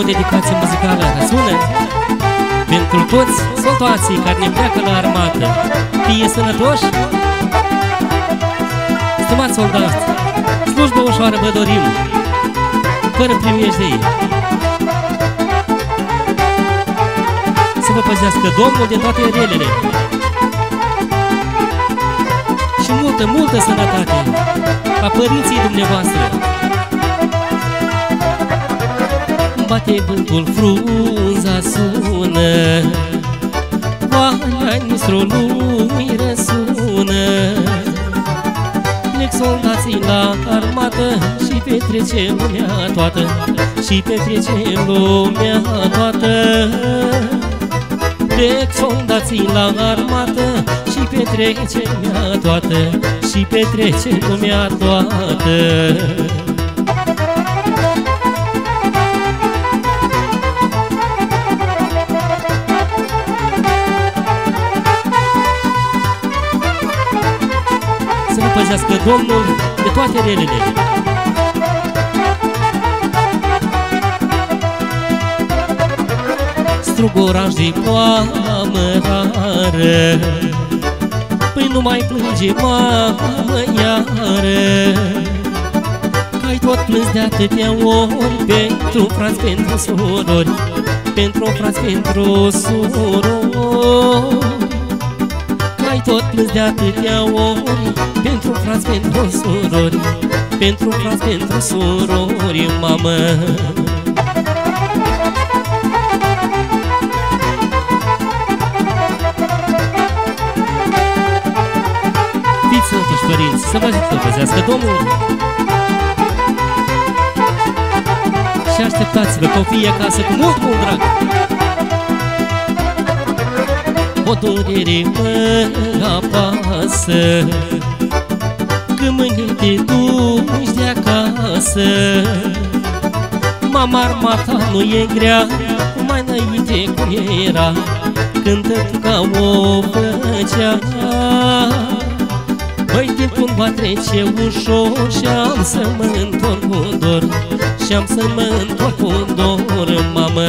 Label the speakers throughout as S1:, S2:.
S1: o dedicație muzicală răsună pentru toți soldații care ne pleacă la armată. Fie sănătoși, stimați soldați, slujbă ușoară vă dorim, fără primejdei. Să vă păzească Domnul de toate relele și multă, multă sănătate a părinții dumneavoastră. Bate vântul, frunza sună, valea Nistrului răsună. Plec soldații la armată și petrece lumea toată, și petrece lumea toată. Plec soldații la armată și petrece lumea toată, și petrece lumea toată. Să vă păzească Domnul de toate relele. Strugoraj de mamă rară, păi nu mai plânge mamă iară, că-ai tot plâns de atâtea ori pentru frați, pentru surori, pentru frați, pentru surori. Că-ai tot plâns de atâtea ori pentru frați, pentru surori, pentru frați, pentru surori, mamă. Fiți sănătoși, părinți, să vă păzească Domnul și așteptați-vă copii acasă cu mult, mult drag. O durere mă apasă când mâine te duci de acasă. Mama, armata nu e grea, mai înainte cum era, când tătuca o făcea. Băi, timpul va trece ușor și am să mă întorc cu dor, și am să mă întorc cu dor, mamă.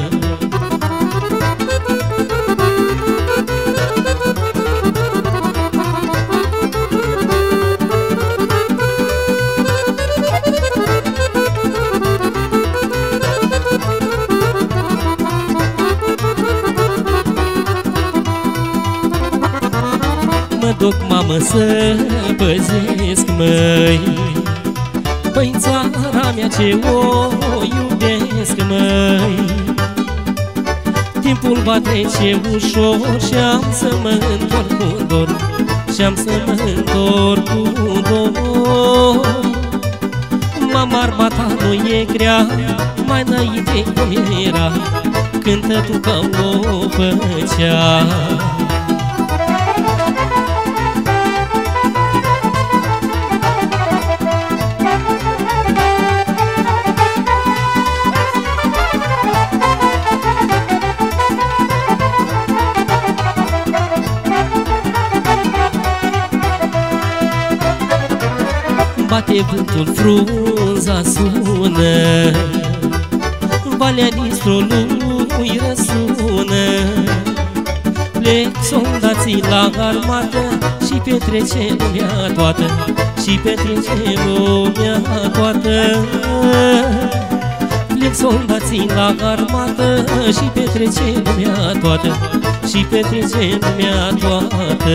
S1: Mă duc, mamă, să păzesc, măi, păi țara mea ce o iubesc, măi. Timpul va trece ușor și am să mă întorc cu dor, și am să mă întorc cu dor. Mama, armata nu e grea, mai înainte cum era, când tătuca o făcea. Bate vântul, frunza sună, valea Nistrului răsună. Plec soldații la armată și petrece lumea toată, și petrece lumea toată. Plec soldații la armată și petrece lumea toată, și petrece lumea toată.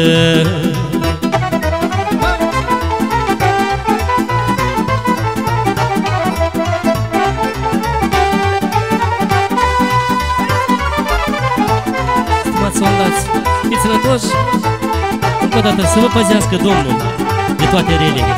S1: Soldați, fiți sănătoși, încă o dată să vă păzească Domnul de toate relele.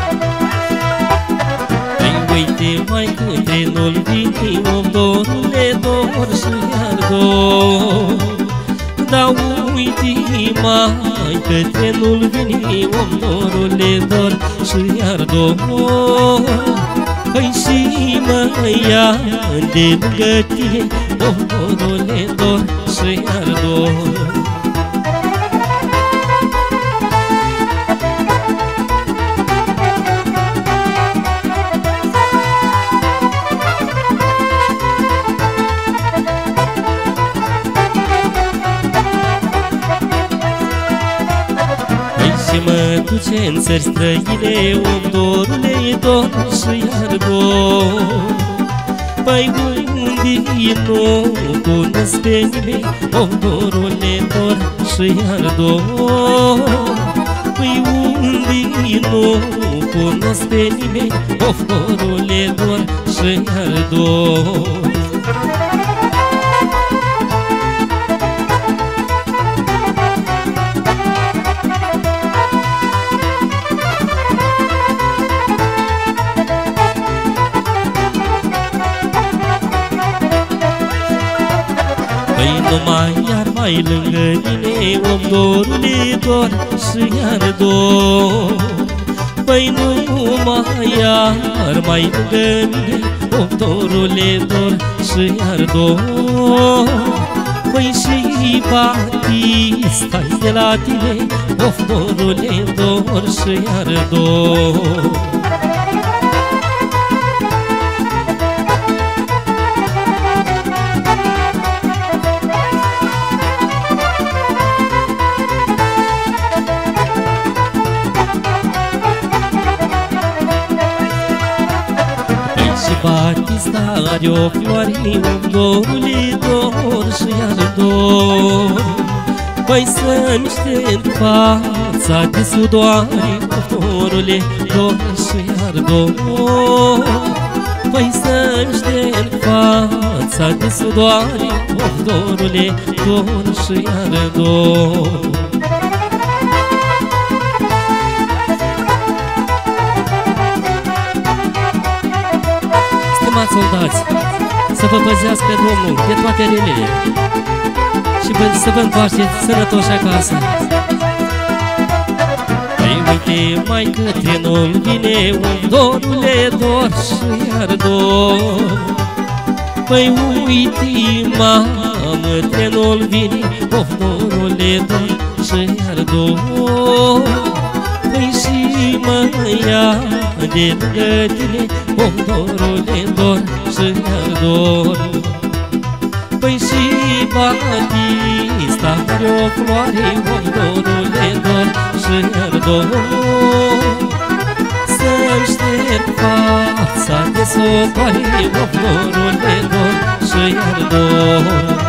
S1: Păi uite, mai cu trenul vine om, dorule, dor și iar dor. Da uite, mai pe trenul vine om, dorule, dor și iar dor. Păi și mă ia de lângă tine, dorule, dor și iar dor. ce mă duce în țări străine, om, dorule, dor și iar dor. Păi unde nu cunosc pe nimeni, om, dorule, dor și iar dor. Păi unde nu cunosc pe nimeni, of, dorule, dor și iar dor. Mai lângă mine, om, dorule, dor și iar dor. Păi nu mai lângă mine, om, dorule, dor și iar dor. Păi și Batista-i de la tine, of, dorule, dor și iar dor. Batista are o floare, om, dorule, dor și iar dor. Păi să-mi șterg fața de sudoare, dorule, dor și iar dor. Păi să-mi șterg fața de sudoare, dorule, dor și iar dor. Soldați, să vă păzească Domnul de toate relele și să vă întoarceți sănătoși acasă. Păi uite, mai că trenul vine, om, dorule, dor și iar dor. Păi uite, mamă, trenul vine, of, dorule, dor și iar dor. Păi și mă ia de lângă tine, om, dorule, dor și iar dor. Păi și Batista are o floare, om, dorule, dor și iar dor. Să-mi șterg fața de sotoare, om, dorule, dor și iar dor.